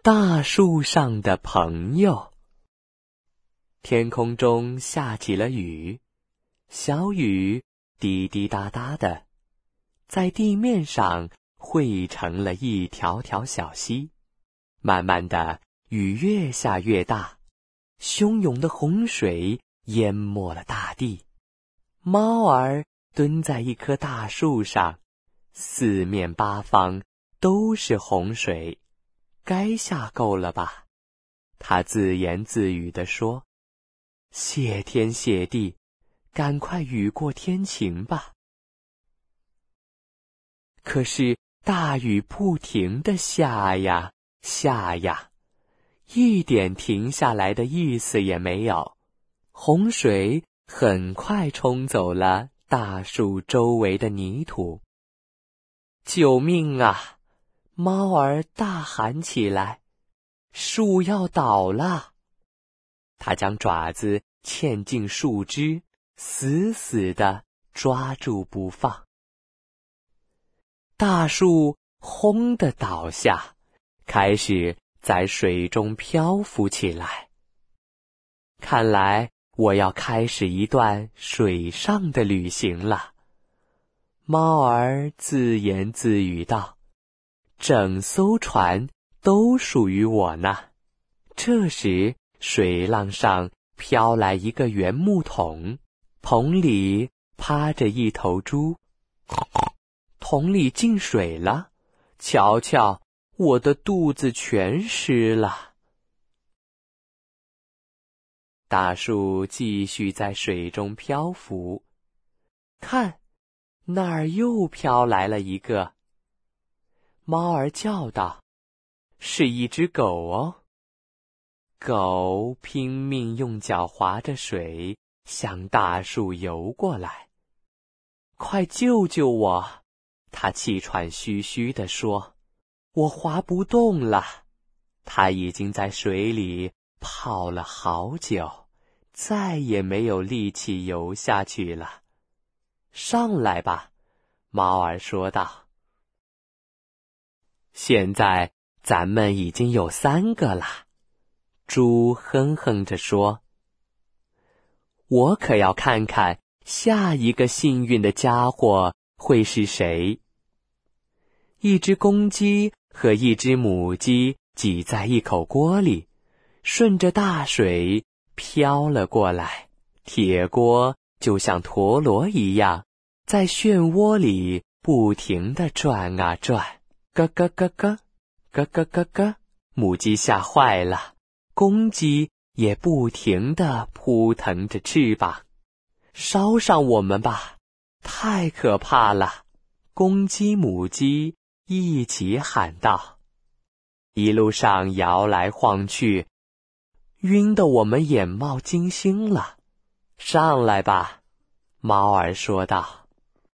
大树上的朋友。天空中下起了雨，小雨滴滴答答的，在地面上汇成了一条条小溪。慢慢的，雨越下越大，汹涌的洪水淹没了大地。猫儿蹲在一棵大树上，四面八方都是洪水，该下够了吧？他自言自语地说：“谢天谢地，赶快雨过天晴吧。”可是大雨不停地下呀下呀，一点停下来的意思也没有。洪水很快冲走了大树周围的泥土。救命啊！猫儿大喊起来，树要倒了。它将爪子嵌进树枝，死死地抓住不放。大树轰地倒下，开始在水中漂浮起来。看来我要开始一段水上的旅行了。猫儿自言自语道：“整艘船都属于我呢。”这时，水浪上飘来一个圆木桶，桶里趴着一头猪。桶里进水了，瞧瞧，我的肚子全湿了。大树继续在水中漂浮，看，那儿又飘来了一个。猫儿叫道：“是一只狗哦。”狗拼命用脚划着水，向大树游过来。“快救救我！”它气喘吁吁地说，“我划不动了。”它已经在水里泡了好久，再也没有力气游下去了。“上来吧！”猫儿说道。“现在咱们已经有3个了。”猪哼哼着说，“我可要看看下一个幸运的家伙会是谁。”一只公鸡和一只母鸡挤在一口锅里，顺着大水飘了过来。铁锅就像陀螺一样，在漩涡里不停地转啊转。咯咯咯咯，咯咯咯咯，母鸡吓坏了，公鸡也不停地扑腾着翅膀。“烧上我们吧，太可怕了！”公鸡母鸡一起喊道。一路上摇来晃去，晕得我们眼冒金星了。“上来吧！”猫儿说道。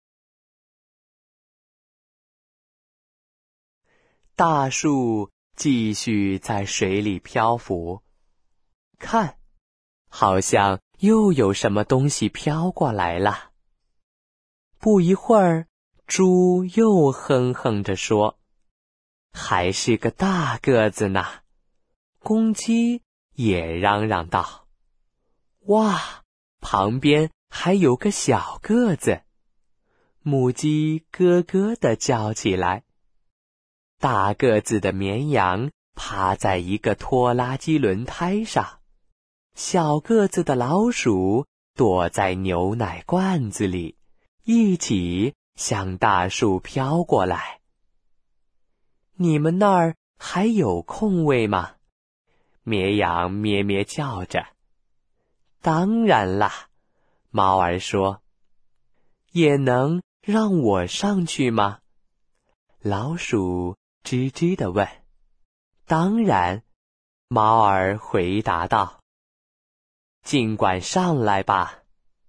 大树继续在水里漂浮，看，好像又有什么东西飘过来了。不一会儿，猪又哼哼着说：“还是个大个子呢。”公鸡也嚷嚷道：“哇，旁边还有个小个子。”母鸡咯咯地叫起来。大个子的绵羊趴在一个拖拉机轮胎上，小个子的老鼠躲在牛奶罐子里，一起向大树飘过来。“你们那儿还有空位吗？”绵羊咩咩叫着。“当然啦。”猫儿说。“也能让我上去吗？”老鼠吱吱地问。“当然。”猫儿回答道。“尽管上来吧。”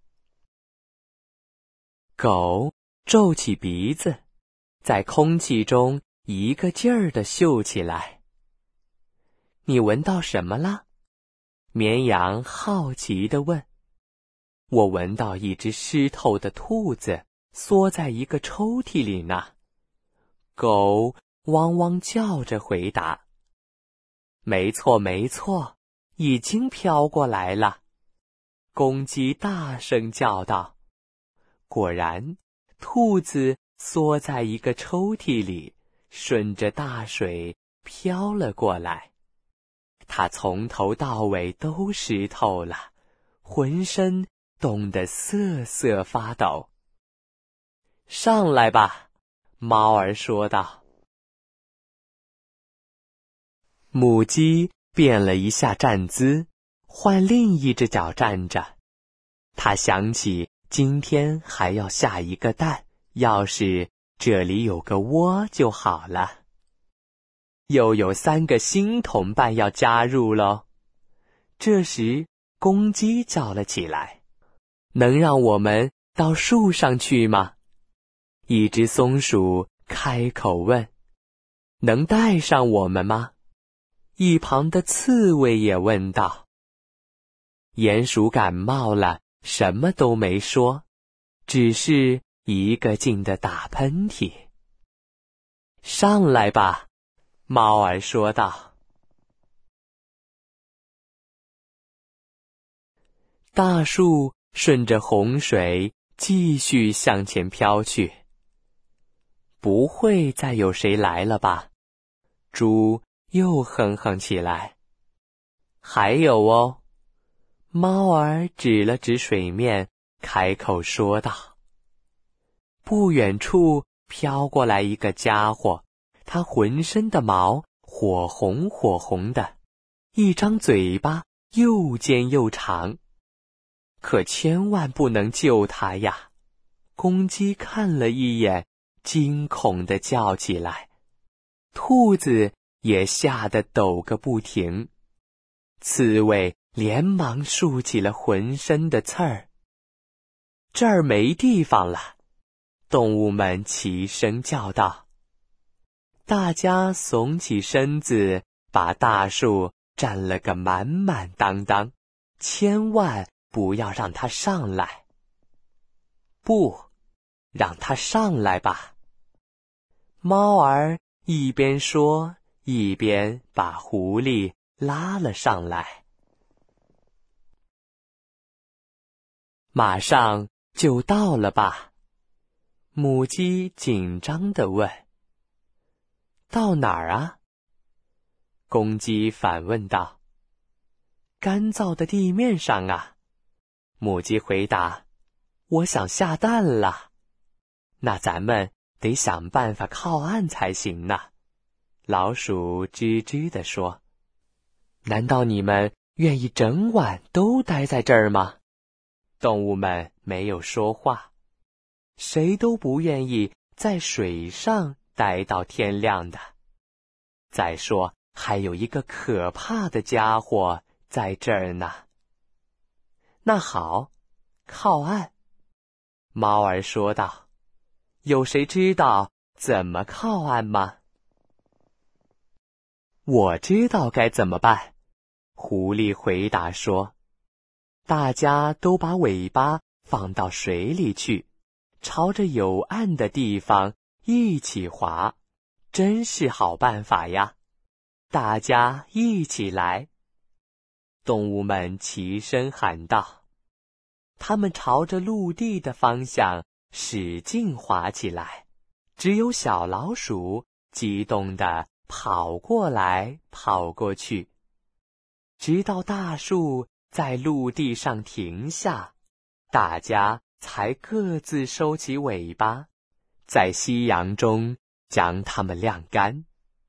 狗皱起鼻子，在空气中一个劲儿地嗅起来。“你闻到什么了？”绵羊好奇地问。“我闻到一只湿透的兔子缩在一个抽屉里呢。”狗汪汪叫着回答。 没错，没错，已经飘过来了。公鸡大声叫道。果然，兔子缩在一个抽屉里，顺着大水飘了过来。它从头到尾都湿透了，浑身冻得瑟瑟发抖。上来吧，猫儿说道。母鸡变了一下站姿，换另一只脚站着。它想起今天还要下一个蛋，要是这里有个窝就好了。又有3个新同伴要加入喽。这时，公鸡叫了起来：“能让我们到树上去吗？”一只松鼠开口问：“能带上我们吗？”一旁的刺猬也问道。鼹鼠感冒了，什么都没说，只是一个劲地打喷嚏。上来吧，猫儿说道。大树顺着洪水继续向前飘去。不会再有谁来了吧？猪又哼哼起来。还有哦，猫儿指了指水面，开口说道。不远处飘过来一个家伙，他浑身的毛火红火红的，一张嘴巴又尖又长。可千万不能救他呀！公鸡看了一眼，惊恐地叫起来。兔子也吓得抖个不停。刺猬连忙竖起了浑身的刺儿。这儿没地方了，动物们齐声叫道。大家耸起身子，把大树占了个满满当当，千万不要让它上来。不，让它上来吧。猫儿一边说，一边把狐狸拉了上来。马上就到了吧？母鸡紧张地问。到哪儿啊？公鸡反问道。干燥的地面上啊。母鸡回答。我想下蛋了。那咱们得想办法靠岸才行呢。老鼠吱吱地说。难道你们愿意整晚都待在这儿吗？动物们没有说话。谁都不愿意在水上待到天亮的。再说，还有一个可怕的家伙在这儿呢。那好，靠岸。猫儿说道。有谁知道怎么靠岸吗？我知道该怎么办。狐狸回答说。大家都把尾巴放到水里去，朝着有岸的地方一起划，真是好办法呀！大家一起来。动物们齐声喊道。它们朝着陆地的方向使劲划起来，只有小老鼠激动地跑过来跑过去，直到大树在陆地上停下，大家才各自收起尾巴，在夕阳中将它们晾干。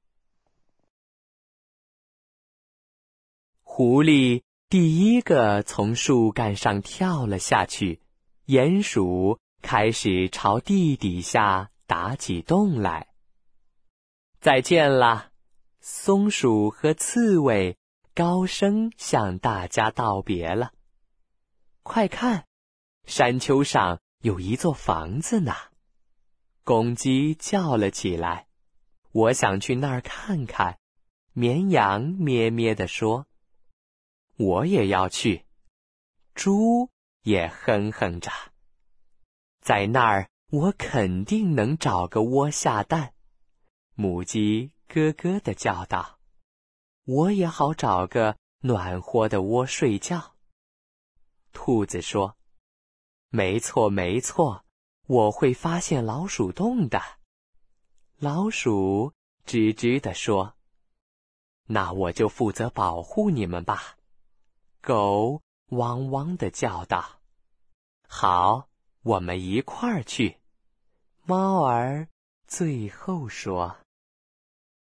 狐狸第一个从树干上跳了下去，鼹鼠开始朝地底下打起洞来。再见啦！松鼠和刺猬高声向大家道别了。快看，山丘上有一座房子呢！公鸡叫了起来。我想去那儿看看。绵羊咩咩地说。我也要去。猪也哼哼着。在那儿，我肯定能找个窝下蛋。母鸡咯咯地叫道。 我也好找个暖和的窝睡觉。兔子说：没错，没错，我会发现老鼠洞的。老鼠吱吱地说：那我就负责保护你们吧。狗汪汪地叫道：好，我们一块儿去。猫儿最后说。